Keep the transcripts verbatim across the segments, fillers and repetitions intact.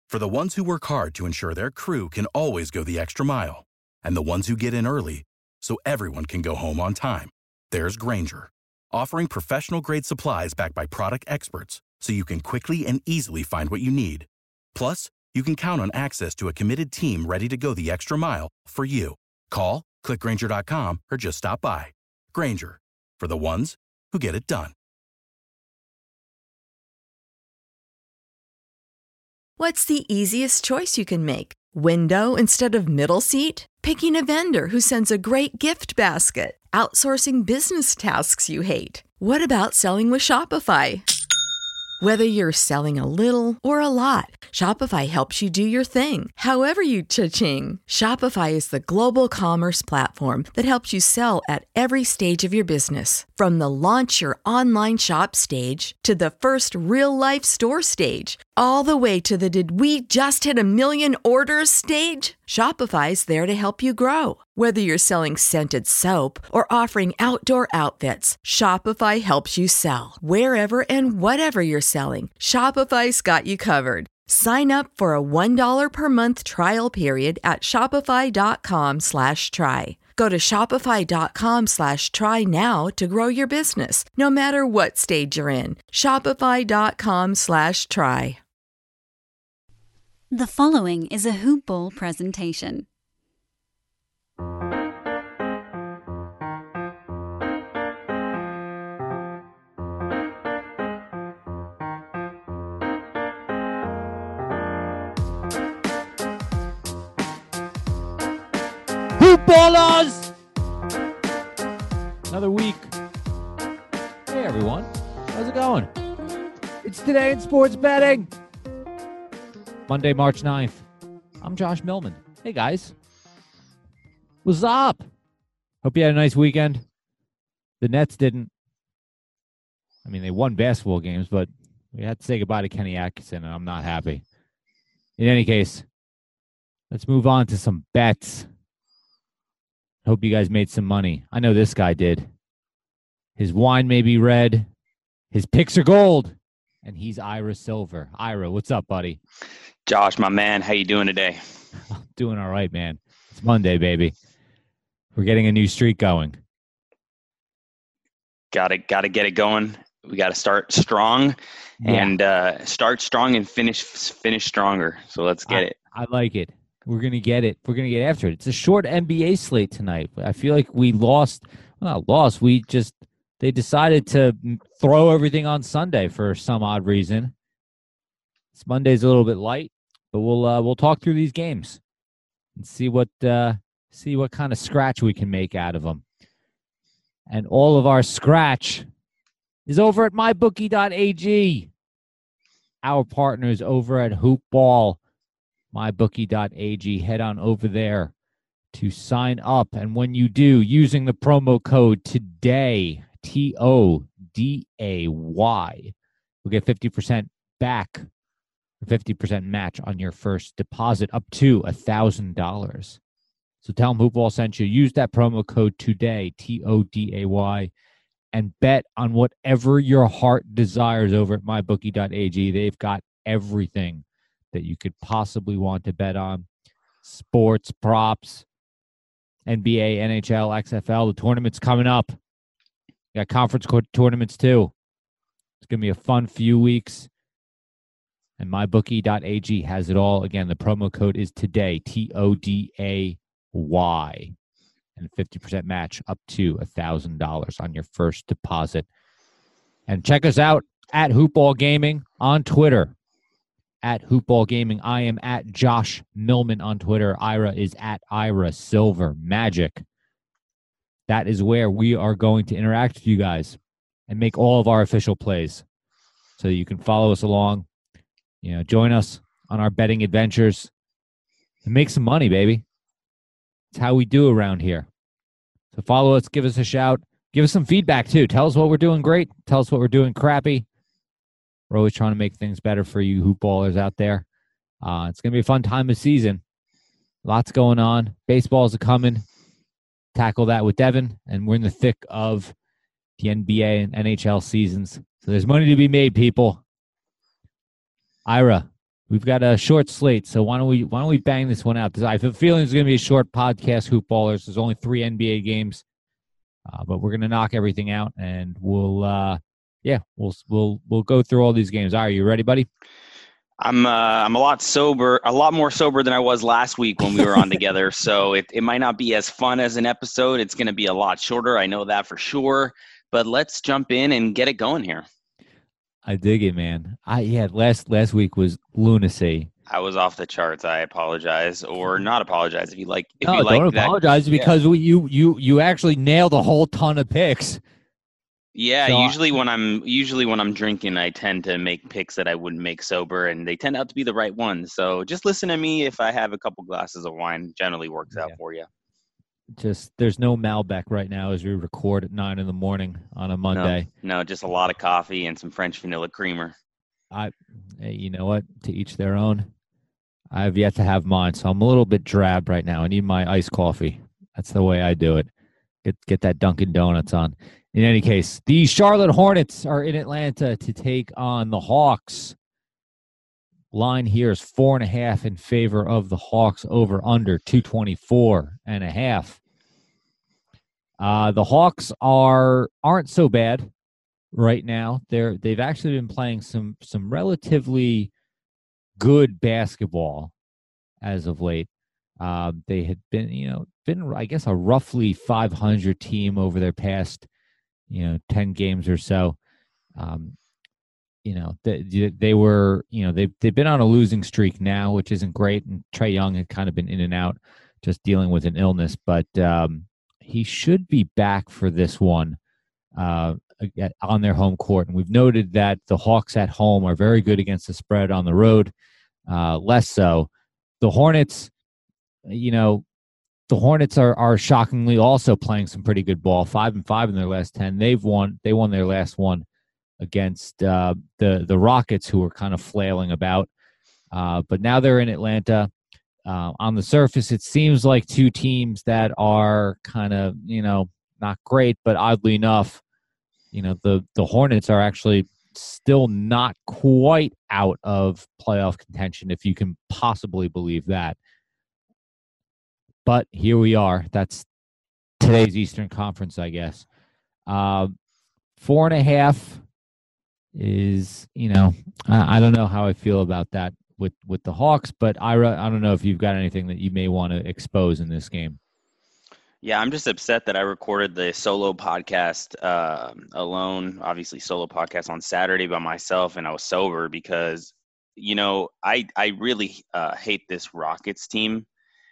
For the ones who work hard to ensure their crew can always go the extra mile, and the ones who get in early so everyone can go home on time, there's Grainger, offering professional-grade supplies backed by product experts so you can quickly and easily find what you need. Plus, you can count on access to a committed team ready to go the extra mile for you. Call, click Grainger dot com, or just stop by. Grainger, for the ones who get it done. What's the easiest choice you can make? Window instead of middle seat? Picking a vendor who sends a great gift basket? Outsourcing business tasks you hate? What about selling with Shopify? Whether you're selling a little or a lot, Shopify helps you do your thing, however you cha-ching. Shopify is the global commerce platform that helps you sell at every stage of your business. From the launch your online shop stage to the first real-life store stage, all the way to the did we just hit a million orders stage. Shopify's there to help you grow. Whether you're selling scented soap or offering outdoor outfits, Shopify helps you sell. Wherever and whatever you're selling, Shopify's got you covered. Sign up for a one dollar per month trial period at shopify.com slash try. Go to shopify.com slash try now to grow your business, no matter what stage you're in. Shopify.com slash try. The following is a Hoop Ball presentation. Hoop Ballers! Another week. Hey everyone, how's it going? It's Today in Sports Betting. Monday, March ninth. I'm Josh Millman. Hey guys. What's up? Hope you had a nice weekend. The Nets didn't. I mean, they won basketball games, but we had to say goodbye to Kenny Atkinson, and I'm not happy. In any case, let's move on to some bets. Hope you guys made some money. I know this guy did. His wine may be red. His picks are gold. And he's Ira Silver. Ira, what's up, buddy? Josh, my man, how you doing today? I'm doing all right, man. It's Monday, baby. We're getting a new streak going. Got to got to get it going. We got to start strong, yeah. and uh, start strong and finish finish stronger. So let's get I, it. I like it. We're gonna get it. We're gonna get after it. It's a short N B A slate tonight. I feel like we lost. Well, not lost. We just they decided to throw everything on Sunday for some odd reason. This Monday's a little bit light, but we'll uh, we'll talk through these games and see what uh, see what kind of scratch we can make out of them. And all of our scratch is over at my bookie dot a g. Our partners over at Hoop Ball, my bookie dot a g. Head on over there to sign up. And when you do, using the promo code TODAY, T O D A Y, you'll get fifty percent back, fifty percent match on your first deposit up to one thousand dollars. So tell them Hoop Ball sent you. Use that promo code TODAY, T O D A Y, and bet on whatever your heart desires over at my bookie dot a g. They've got everything that you could possibly want to bet on. Sports, props, N B A, N H L, X F L. The tournament's coming up. You got conference co- tournaments too. It's going to be a fun few weeks. And my bookie dot a g has it all. Again, the promo code is TODAY, T O D A Y. And fifty percent match up to one thousand dollars on your first deposit. And check us out at Hoopball Gaming on Twitter. At Hoopball Gaming, I am at Josh Millman on Twitter. Ira is at Ira Silver Magic. That is where we are going to interact with you guys and make all of our official plays. So you can follow us along, you know, join us on our betting adventures and make some money, baby. It's how we do around here. So follow us, give us a shout, give us some feedback too. Tell us what we're doing great. Tell us what we're doing crappy. We're always trying to make things better for you hoop ballers out there. Uh, it's going to be a fun time of season. Lots going on. Baseballs are coming. Tackle that with Devin. And we're in the thick of the N B A and N H L seasons. So there's money to be made, people. Ira, we've got a short slate, so why don't we why don't we bang this one out? I have a feeling it's going to be a short podcast, Hoop Ballers. There's only three N B A games, uh, but we're going to knock everything out, and we'll uh, yeah, we'll we'll we'll go through all these games. All right, you ready, buddy? I'm uh, I'm a lot sober, a lot more sober than I was last week when we were on together. So it, it might not be as fun as an episode. It's going to be a lot shorter. I know that for sure. But let's jump in and get it going here. I dig it, man. I yeah. Last last week was lunacy. I was off the charts. I apologize, or not apologize if you like. If no, you don't like apologize that, because yeah. we, you you you actually nailed a whole ton of picks. Yeah, so usually I, when I'm usually when I'm drinking, I tend to make picks that I wouldn't make sober, and they tend out to be the right ones. So just listen to me if I have a couple glasses of wine. Generally works yeah. out for you. Just there's no Malbec right now as we record at nine in the morning on a Monday. No, no, just a lot of coffee and some French vanilla creamer. I, hey, you know what? To each their own. I've yet to have mine, so I'm a little bit drab right now. I need my iced coffee. That's the way I do it. Get get that Dunkin' Donuts on. In any case, the Charlotte Hornets are in Atlanta to take on the Hawks. Line here is four and a half in favor of the Hawks, over under two twenty-four and a half. Uh, the Hawks are aren't so bad right now. They're they've actually been playing some some relatively good basketball as of late. Uh, they had been, you know, been I guess a roughly five hundred team over their past, you know, ten games or so. Um, you know, they, they were, you know, they've, they've been on a losing streak now, which isn't great. And Trae Young had kind of been in and out, just dealing with an illness, but um, he should be back for this one uh, on their home court. And we've noted that the Hawks at home are very good against the spread, on the road, uh, less so. The Hornets, you know, the Hornets are are shockingly also playing some pretty good ball, five and five in their last ten. They've won. They won their last one against uh, the the Rockets, who were kind of flailing about. Uh, but now they're in Atlanta. Uh, on the surface, it seems like two teams that are kind of, you know, not great, but oddly enough, you know, the the Hornets are actually still not quite out of playoff contention, if you can possibly believe that. But here we are. That's today's Eastern Conference, I guess. Uh, four and a half is, you know, I, I don't know how I feel about that with, with the Hawks, but I, I don't know if you've got anything that you may want to expose in this game. Yeah, I'm just upset that I recorded the solo podcast uh, alone, obviously solo podcast on Saturday by myself, and I was sober because, you know, I, I really uh, hate this Rockets team.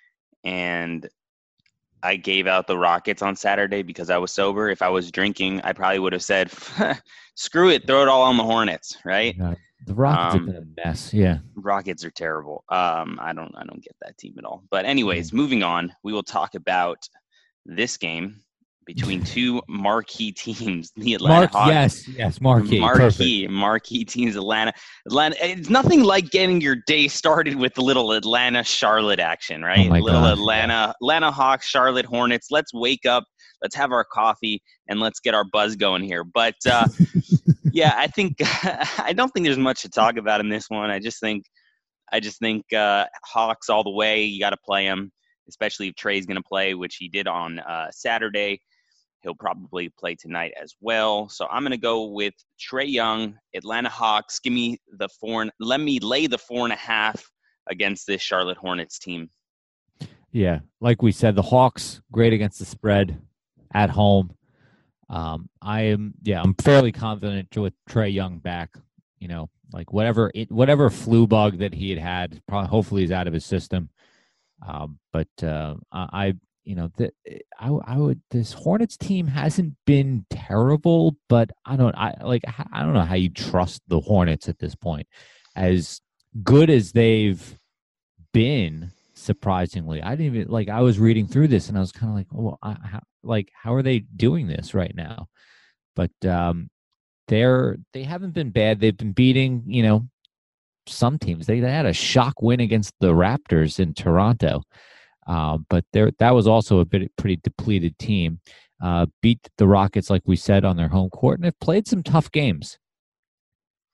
And I gave out the Rockets on Saturday because I was sober. If I was drinking, I probably would have said, screw it, throw it all on the Hornets, right? Yeah, the Rockets um, have been a mess, yeah. Rockets are terrible. Um, I don't I don't get that team at all. But anyways, mm-hmm. moving on, we will talk about this game between two marquee teams, the Atlanta Mark, Hawks. Yes, yes, marquee. Marquee, Perfect. marquee teams, Atlanta. Atlanta. It's nothing like getting your day started with a little Atlanta-Charlotte action, right? Oh my little God, Atlanta, yeah. Atlanta Hawks, Charlotte Hornets. Let's wake up, let's have our coffee, and let's get our buzz going here. But, uh, yeah, I think I don't think there's much to talk about in this one. I just think I just think uh, Hawks all the way. You got to play them, especially if Trae's going to play, which he did on uh, Saturday. He'll probably play tonight as well. So I'm going to go with Trae Young, Atlanta Hawks. Give me the four. And, let me lay the four and a half against this Charlotte Hornets team. Yeah, like we said, the Hawks great against the spread at home. Um, I am, yeah, I'm fairly confident with Trae Young back. You know, like whatever it, whatever flu bug that he had had, probably hopefully he's out of his system. Um, but uh, I. You know, the, I, I would. This Hornets team hasn't been terrible, but I don't. I like. I don't know how you trust the Hornets at this point. As good as they've been, surprisingly, I didn't even like. I was reading through this and I was kind of like, well, I, how, like, how are they doing this right now? But um, they're they haven't been bad. They've been beating, you know, some teams. They, they had a shock win against the Raptors in Toronto. Uh, but there, that was also a bit pretty depleted team. Uh, beat the Rockets, like we said, on their home court, and have played some tough games.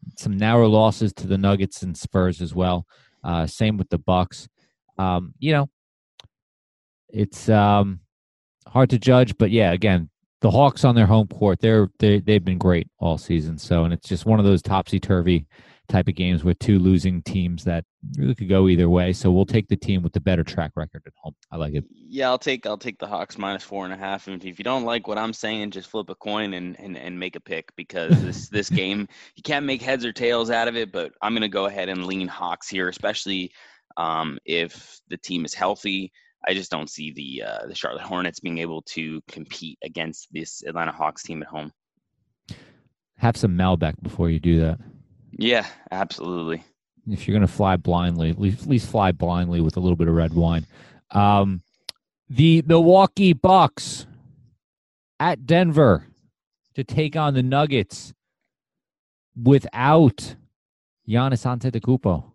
some narrow losses to the Nuggets and Spurs as well. Uh, same with the Bucks. Um, you know, it's um, hard to judge, but yeah, again, the Hawks on their home court, they're they they've been great all season. So, and it's just one of those topsy turvy type of games with two losing teams that really could go either way. So we'll take the team with the better track record at home. I like it. Yeah, I'll take I'll take the Hawks minus four and a half. And if you don't like what I'm saying, just flip a coin and and, and make a pick, because this this game, you can't make heads or tails out of it. But I'm gonna go ahead and lean Hawks here, especially um, if the team is healthy. I just don't see the uh, the Charlotte Hornets being able to compete against this Atlanta Hawks team at home. Have some Malbec before you do that. Yeah, absolutely. If you're going to fly blindly, at least, at least fly blindly with a little bit of red wine. Um, the Milwaukee Bucks at Denver to take on the Nuggets without Giannis Antetokounmpo.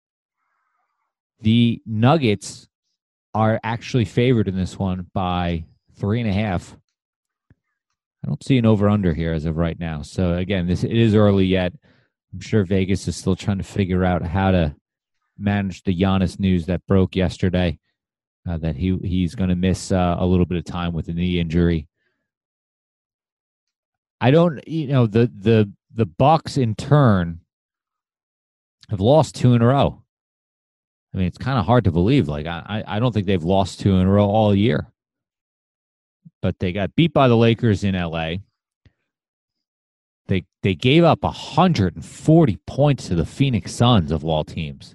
The Nuggets are actually favored in this one by three and a half. I don't see an over-under here as of right now. So, again, this it is early yet. I'm sure Vegas is still trying to figure out how to manage the Giannis news that broke yesterday, uh, that he he's going to miss uh, a little bit of time with a knee injury. I don't, you know, the the the Bucks in turn have lost two in a row. I mean, it's kind of hard to believe. Like, I, I don't think they've lost two in a row all year. But they got beat by the Lakers in L A. They they gave up one hundred forty points to the Phoenix Suns, of all teams.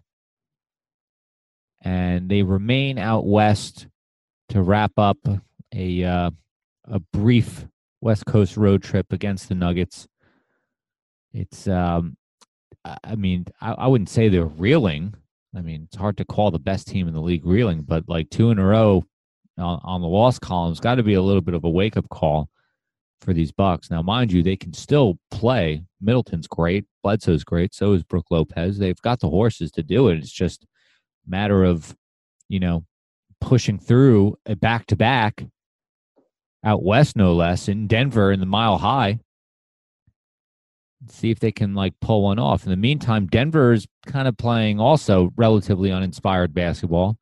And they remain out west to wrap up a uh, a brief West Coast road trip against the Nuggets. It's, um, I mean, I, I wouldn't say they're reeling. I mean, it's hard to call the best team in the league reeling, but like two in a row on, on the loss column's got to be a little bit of a wake-up call for these Bucks. Now, mind you, they can still play. Middleton's great. Bledsoe's great. So is Brook Lopez. They've got the horses to do it. It's just a matter of, you know, pushing through a back-to-back out west, no less, in Denver in the Mile High. See if they can, like, pull one off. In the meantime, Denver is kind of playing also relatively uninspired basketball.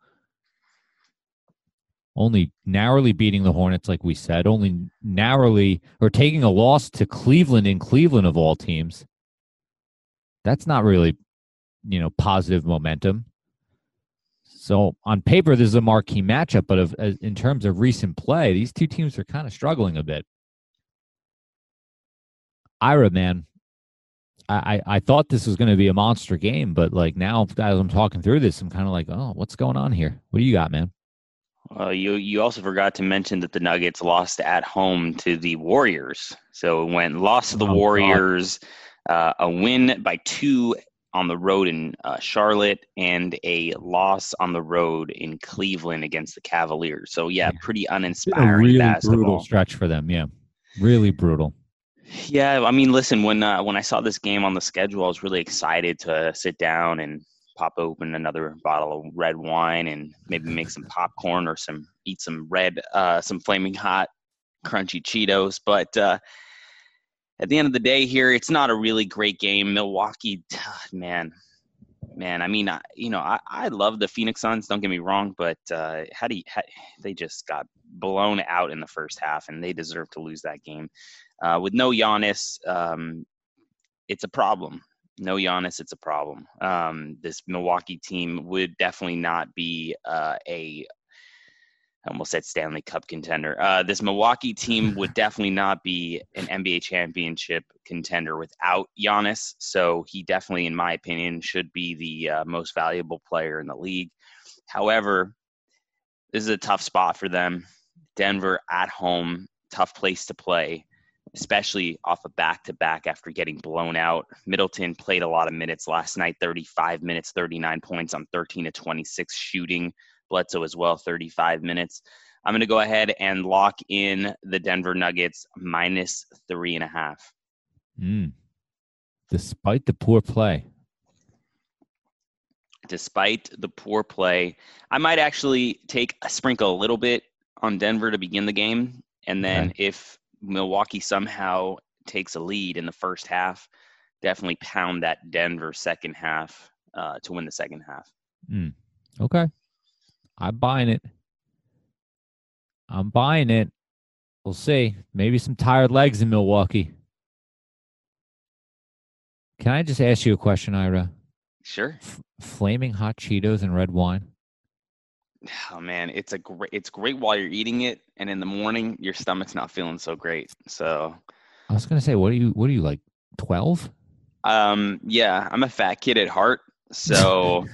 Only narrowly beating the Hornets, like we said. Only narrowly, or taking a loss to Cleveland in Cleveland, of all teams. That's not really, you know, positive momentum. So, on paper, this is a marquee matchup, but of, in terms of recent play, these two teams are kind of struggling a bit. Ira, man, I, I thought this was going to be a monster game, but like now as I'm talking through this, I'm kind of like, oh, what's going on here? What do you got, man? Uh, you you also forgot to mention that the Nuggets lost at home to the Warriors. So it went lost to the oh, Warriors, uh, a win by two on the road in uh, Charlotte, and a loss on the road in Cleveland against the Cavaliers. So yeah, pretty uninspiring a really basketball. Brutal stretch for them. Yeah, really brutal. Yeah, I mean, listen, when uh, when I saw this game on the schedule, I was really excited to sit down and pop open another bottle of red wine and maybe make some popcorn or some eat some red, uh, some flaming hot, crunchy Cheetos. But uh, at the end of the day here, it's not a really great game. Milwaukee, man, man, I mean, I, you know, I, I love the Phoenix Suns, don't get me wrong, but uh, how do you, how, they just got blown out in the first half, and they deserve to lose that game. Uh, with no Giannis, um, it's a problem. No Giannis, it's a problem. Um, this Milwaukee team would definitely not be uh, a I almost said Stanley Cup contender. Uh, this Milwaukee team would definitely not be an N B A championship contender without Giannis. So he definitely, in my opinion, should be the uh, most valuable player in the league. However, this is a tough spot for them. Denver at home, tough place to play, especially off a back-to-back after getting blown out. Middleton played a lot of minutes last night, thirty-five minutes, thirty-nine points on thirteen of twenty-six shooting. Bledsoe as well, thirty-five minutes. I'm going to go ahead and lock in the Denver Nuggets minus three and a half. Mm. Despite the poor play. Despite the poor play, I might actually take a sprinkle a little bit on Denver to begin the game. And then okay. if Milwaukee somehow takes a lead in the first half, definitely pound that Denver second half uh, to win the second half. Mm. Okay. I'm buying it. I'm buying it. We'll see. Maybe some tired legs in Milwaukee. Can I just ask you a question, Ira? Sure. F- flaming hot Cheetos and red wine. Oh man, it's a great. It's great while you're eating it, and in the morning your stomach's not feeling so great. So, I was gonna say, what are you? What are you like? Twelve? um, yeah, I'm a fat kid at heart, so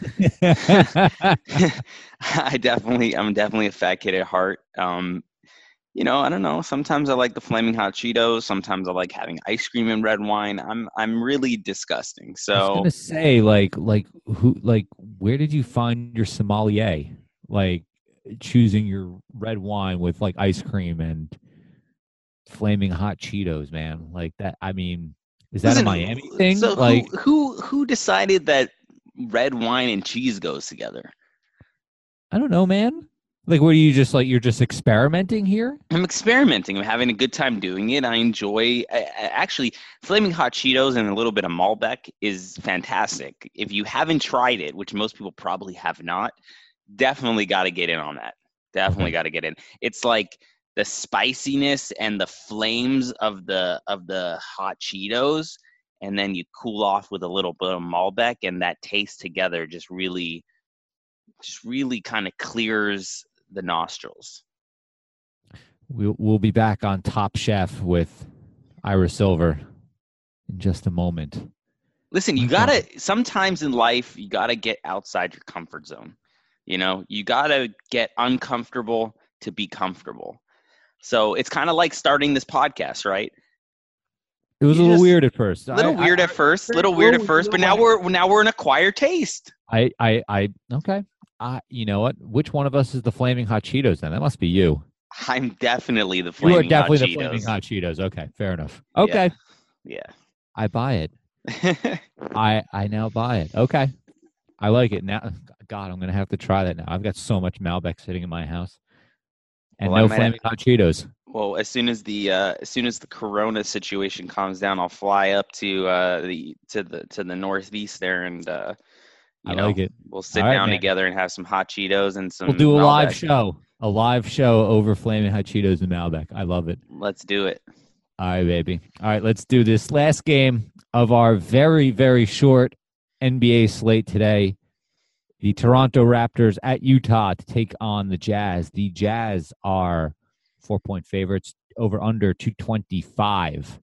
I definitely, I'm definitely a fat kid at heart. Um, you know, I don't know. Sometimes I like the flaming hot Cheetos. Sometimes I like having ice cream and red wine. I'm, I'm really disgusting. I was So, gonna say, like, like who, like, where did you find your sommelier? Like, choosing your red wine with like ice cream and flaming hot Cheetos, man. Like that. I mean, is that listen, a Miami thing? so Like, who, who, who decided that red wine and cheese goes together? I don't know, man. Like, what are you just like? You're just experimenting here? I'm experimenting. I'm having a good time doing it. I enjoy I, I- actually flaming hot Cheetos and a little bit of Malbec is fantastic. If you haven't tried it, which most people probably have not, definitely got to get in on that. Definitely Okay. got to get in. It's like the spiciness and the flames of the of the hot Cheetos, and then you cool off with a little bit of Malbec, and that taste together just really, just really kind of clears the nostrils. We'll we'll be back on Top Chef with Ira Silver in just a moment. Listen, you My gotta God. sometimes in life you gotta get outside your comfort zone. You know, you gotta get uncomfortable to be comfortable. So it's kind of like starting this podcast, right? It was a You little just weird at first. I, little I, weird I at first, very little weird at cool, first, you but know now what? we're now we're an acquired taste. I, I, I, okay. I, you know what? Which one of us is the flaming hot Cheetos then? That must be you. I'm definitely the You are flaming hot definitely the Cheetos. flaming hot Cheetos. Okay, fair enough. Yeah. Okay, Yeah. I buy it. I, I now buy it. Okay, I like it now. God, I'm gonna have to try that now. I've got so much Malbec sitting in my house, and Well, I no might. flaming hot Cheetos. Well, as soon as the uh, as soon as the Corona situation calms down, I'll fly up to uh, the to the to the northeast there, and uh, I you know, like it. we'll All sit right, down man. together and have some hot Cheetos and some We'll do a live Malbec. show. A live show over flaming hot Cheetos and Malbec. I love it. Let's do it. All right, baby. All right, let's do this last game of our very, very short N B A slate today. The Toronto Raptors at Utah to take on the Jazz. The Jazz are four-point favorites, over under two twenty-five.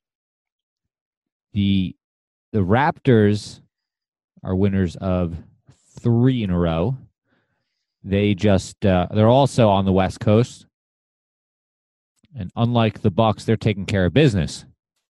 The the Raptors are winners of three in a row. They just uh, they're also on the West Coast. And unlike the Bucks, they're taking care of business.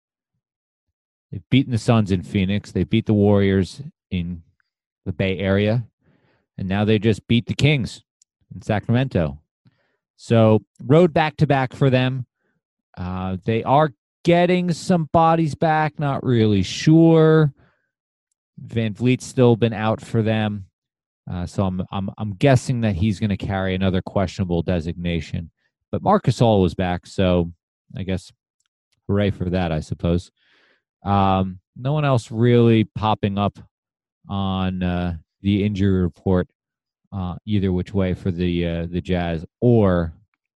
They've beaten the Suns in Phoenix. They beat the Warriors in the Bay Area. And now they just beat the Kings in Sacramento. So road back-to-back for them. Uh, they are getting some bodies back. Not really sure. Van Vliet's still been out for them. Uh, so I'm, I'm, I'm guessing that he's going to carry another questionable designation. But Marc Gasol was back, so I guess hooray for that, I suppose. Um, no one else really popping up on uh, the injury report uh, either which way for the uh, the Jazz or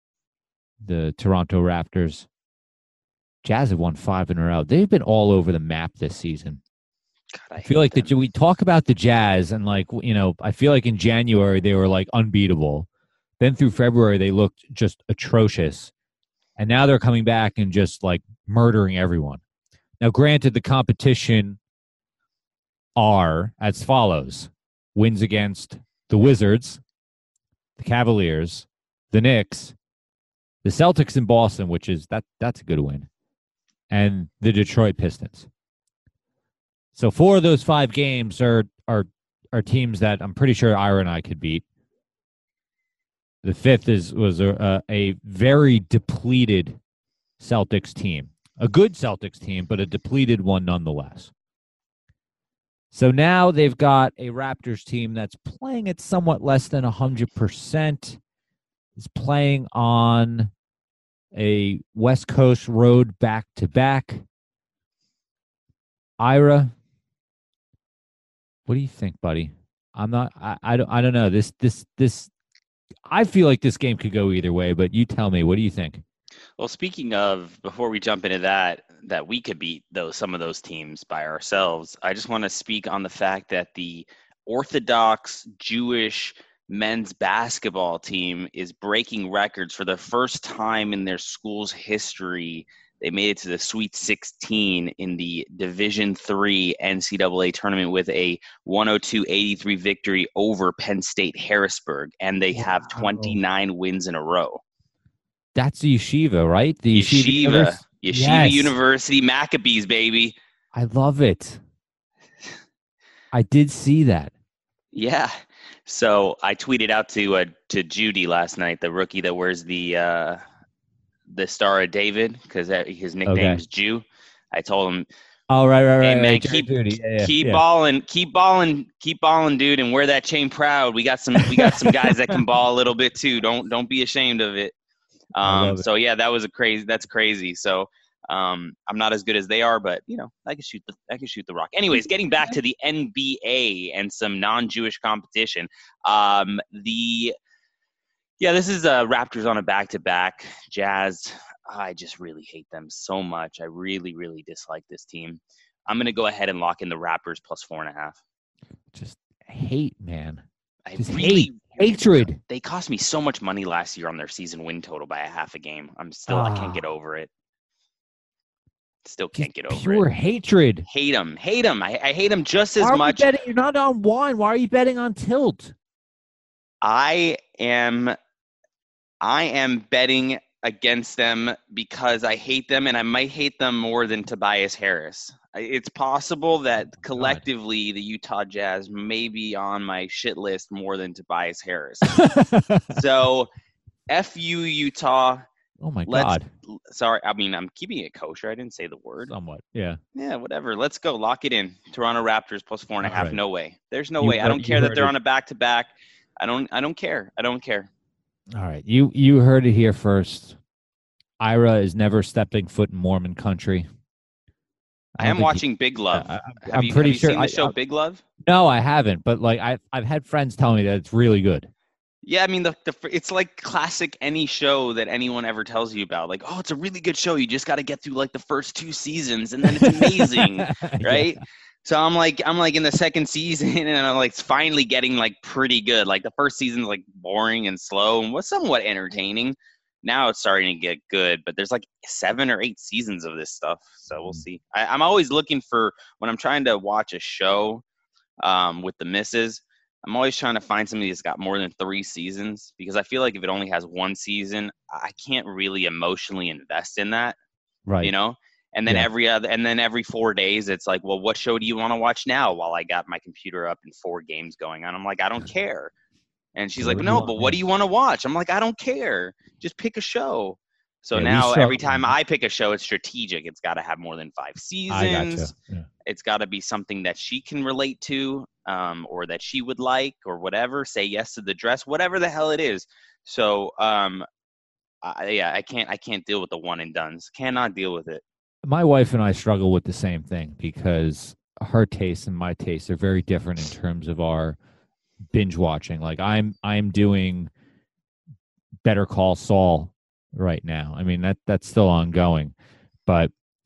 the Toronto Raptors. Jazz have won five in a row. They've been all over the map this season. God, I, I feel like that we talk about the Jazz and like, you know, I feel like in January they were like unbeatable. Then through February, they looked just atrocious. And now they're coming back and just like murdering everyone. Now, granted, the competition are as follows. Wins against the Wizards, the Cavaliers, the Knicks, the Celtics in Boston, which is, that that's a good win, and the Detroit Pistons. So four of those five games are are are teams that I'm pretty sure Ira and I could beat. The fifth is was a, a very depleted Celtics team. A good Celtics team, but a depleted one nonetheless. So now they've got a Raptors team that's playing at somewhat less than one hundred percent. Is playing on a West Coast road back-to-back. Ira, What do you think, buddy? I'm not. I, I don't. I don't know. This. This. This. I feel like this game could go either way, but you tell me. What do you think? Well, speaking of, before we jump into that, that we could beat those some of those teams by ourselves, I just want to speak on the fact that the Orthodox Jewish men's basketball team is breaking records for the first time in their school's history. They made it to the Sweet sixteen in the Division three N C double A tournament with a one oh two eighty-three victory over Penn State Harrisburg, and they have twenty-nine wins in a row. That's the Yeshiva, right? The Yeshiva. Yeshiva, Univers- Yeshiva yes. University Maccabees, baby. I love it. I did see that. Yeah. So I tweeted out to uh, to Judy last night, the rookie that wears the uh, the Star of David, because his nickname's okay. Jew. I told him, "Oh, right, right, right, hey, man, right. keep yeah, yeah, keep yeah. balling, keep balling, keep balling, dude, and wear that chain proud. We got some we got some guys that can ball a little bit too. Don't don't be ashamed of it." Um, so yeah, that was a crazy. That's crazy. So um, I'm not as good as they are, but you know, I can shoot the I can shoot the rock. Anyways, getting back to the N B A and some non-Jewish competition. Um, the yeah, this is uh, Raptors on a back-to-back. Jazz. I just really hate them so much. I really, really dislike this team. I'm gonna go ahead and lock in the Raptors plus four and a half. Just hate, man. I just really. hate. Hatred. They cost me so much money last year on their season win total by a half a game. I'm still, ah. I can't get over it. Still can't just get over pure it. Pure hatred. Hate them. Hate them. I, I hate them just as Why are much. You betting, you're not on wine. Why are you betting on tilt? I am, I am betting against them because I hate them, and I might hate them more than Tobias Harris. It's possible that collectively God. the Utah Jazz may be on my shit list more than Tobias Harris. So, F you, Utah. Oh, my Let's, God. Sorry, I mean, I'm keeping it kosher. I didn't say the word. Somewhat, yeah. Yeah, whatever. Let's go. Lock it in. Toronto Raptors plus four and a half. Right. No way. There's no you way. Heard, I don't care that they're it. on a back-to-back. I don't I don't care. I don't care. All right. You, you heard it here first. Ira is never stepping foot in Mormon country. I, I am watching he, Big Love. Uh, have I'm you, pretty have you sure seen the I, show I, Big Love? No, I haven't. But like I've I've had friends tell me that it's really good. Yeah, I mean the, the it's like classic any show that anyone ever tells you about. Like, oh, it's a really good show. You just got to get through like the first two seasons, and then it's amazing, right? Yeah. So I'm like I'm like in the second season, and I'm like it's finally getting like pretty good. Like the first season's like boring and slow, and was somewhat entertaining. Now it's starting to get good, but there's like seven or eight seasons of this stuff. So we'll see. I, I'm always looking for, when I'm trying to watch a show um, with the missus, I'm always trying to find something that's got more than three seasons, because I feel like if it only has one season, I can't really emotionally invest in that. Right. You know? And then yeah. every other, and then every four days, it's like, well, what show do you want to watch now while I got my computer up and four games going on? I'm like, I don't care. And she's like, no, but what do you want to watch? I'm like, I don't care. Just pick a show. So yeah, now every time I pick a show, it's strategic. It's got to have more than five seasons. Yeah. It's got to be something that she can relate to, um, or that she would like, or whatever. Say yes to the dress, whatever the hell it is. So, um, I, yeah, I can't, I can't deal with the one and dones. Cannot deal with it. My wife and I struggle with the same thing, because her tastes and my tastes are very different in terms of our binge watching. Like I'm I'm doing Better Call Saul right now. I mean that that's still ongoing, but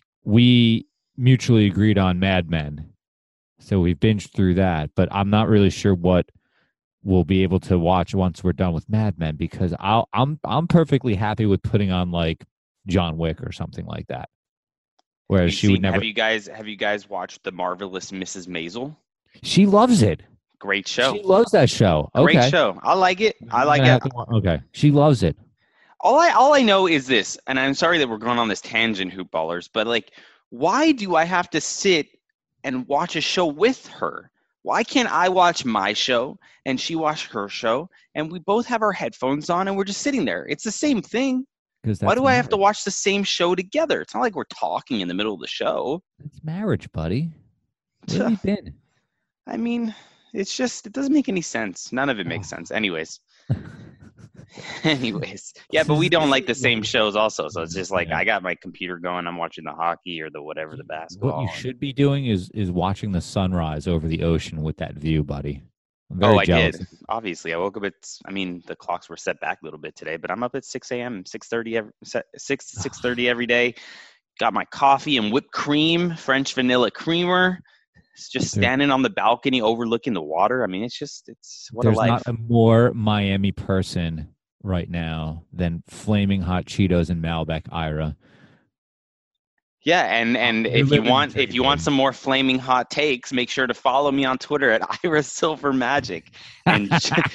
we mutually agreed on Mad Men, so we've binged through that. But I'm not really sure what we'll be able to watch once we're done with Mad Men, because I'll I'm I'm perfectly happy with putting on like John Wick or something like that. Whereas she seen, would never. Have you guys have you guys watched The Marvelous Missus Maisel? She loves it. Great show. She loves that show. Okay. Great show. I like it. I like it. To, okay. She loves it. All I all I know is this, and I'm sorry that we're going on this tangent, hoop ballers, but like, why do I have to sit and watch a show with her? Why can't I watch my show and she watch her show, and we both have our headphones on and we're just sitting there? It's the same thing. Why do marriage. I have to watch the same show together? It's not like we're talking in the middle of the show. It's marriage, buddy. Where have you been? I mean, it's just, it doesn't make any sense. None of it makes sense. Anyways. Anyways, yeah, but we don't like the same shows also. So it's just like Yeah. I got my computer going. I'm watching the hockey or the whatever, the basketball. What you should be doing is is watching the sunrise over the ocean with that view, buddy. I'm very Oh, I jealous. did. Obviously, I woke up at. I mean, the clocks were set back a little bit today, but I'm up at six a.m., six thirty, every, six to six thirty every day. Got my coffee and whipped cream, French vanilla creamer. It's just There- standing on the balcony overlooking the water. I mean, it's just, it's what There's a life. not a more Miami person right now than flaming hot Cheetos and Malbec Ira. Yeah, and and You're if you living the want if dream, you want baby. some more flaming hot takes, make sure to follow me on Twitter at Ira Silver Magic. And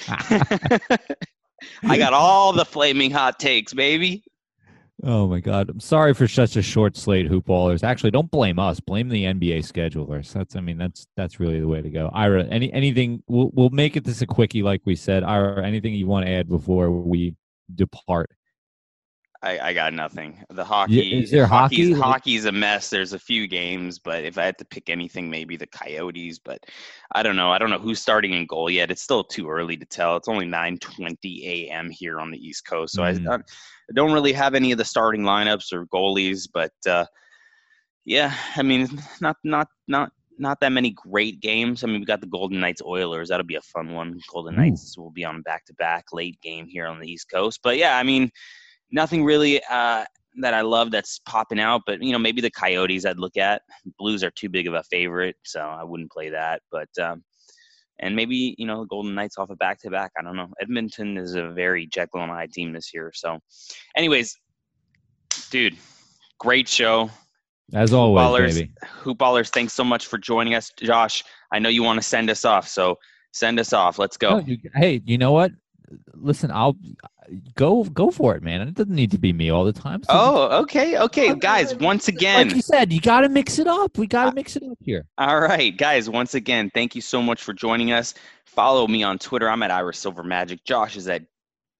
I got all the flaming hot takes, baby. Oh my God! I'm sorry for such a short slate, hoopballers. Actually, don't blame us. Blame the N B A schedulers. That's, I mean, that's that's really the way to go. Ira, any anything? We'll we'll make it this a quickie, like we said. Ira, anything you want to add before we depart? I, I got nothing. The hockey is there hockey's, hockey? hockey's a mess. There's a few games, but if I had to pick anything, maybe the Coyotes. But I don't know. I don't know who's starting in goal yet. It's still too early to tell. It's only nine twenty a.m. here on the East Coast, so Mm. I, I don't really have any of the starting lineups or goalies. But uh, yeah, I mean, not not not not that many great games. I mean, we got the Golden Knights Oilers. That'll be a fun one. Golden Ooh. Knights will be on back to back late game here on the East Coast. But yeah, I mean. Nothing really uh, that I love that's popping out, but, you know, maybe the Coyotes I'd look at. Blues are too big of a favorite, so I wouldn't play that. But um, and maybe, you know, the Golden Knights off a back-to-back. I don't know. Edmonton is a very Jekyll and Hyde team this year. So anyways, dude, great show. As always, Hoopballers, baby. Hoopballers, thanks so much for joining us. Josh, I know you want to send us off, so send us off. Let's go. No, you, hey, you know what? Listen, I'll go go for it, man. It doesn't need to be me all the time. So Oh, okay, okay. Guys, once again. like you said, you got to mix it up. We got to mix it up here. All right, guys, once again, thank you so much for joining us. Follow me on Twitter. I'm at Ira Silver Magic. Josh is at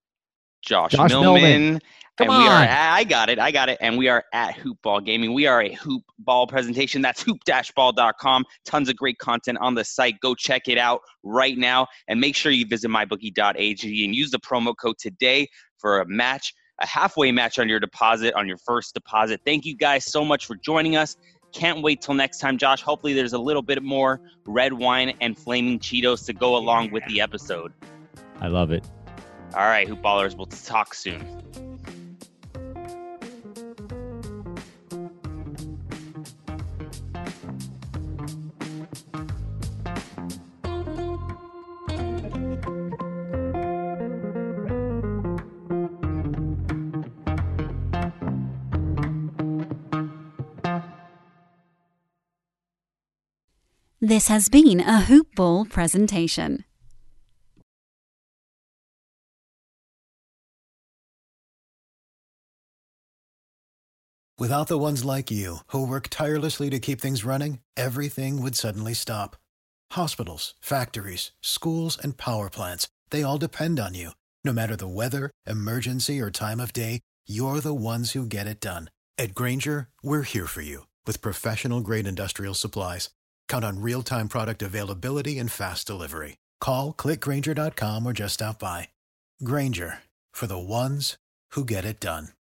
Josh, Josh Millman. Millman. Come and we are on. at, I got it. I got it. And we are at Hoop Ball Gaming. We are a hoop ball presentation. That's hoop dash ball dot com. Tons of great content on the site. Go check it out right now. And make sure you visit my bookie dot a g and use the promo code today for a match, a halfway match on your deposit, on your first deposit. Thank you guys so much for joining us. Can't wait till next time, Josh. Hopefully there's a little bit more red wine and flaming Cheetos to go along with the episode. I love it. All right, Hoop Ballers, we'll talk soon. This has been a Hoop Ball presentation. Without the ones like you, who work tirelessly to keep things running, everything would suddenly stop. Hospitals, factories, schools, and power plants, they all depend on you. No matter the weather, emergency, or time of day, you're the ones who get it done. At Grainger, we're here for you with professional-grade industrial supplies. Count on real-time product availability and fast delivery. Call, click Grainger dot com, or just stop by. Grainger, for the ones who get it done.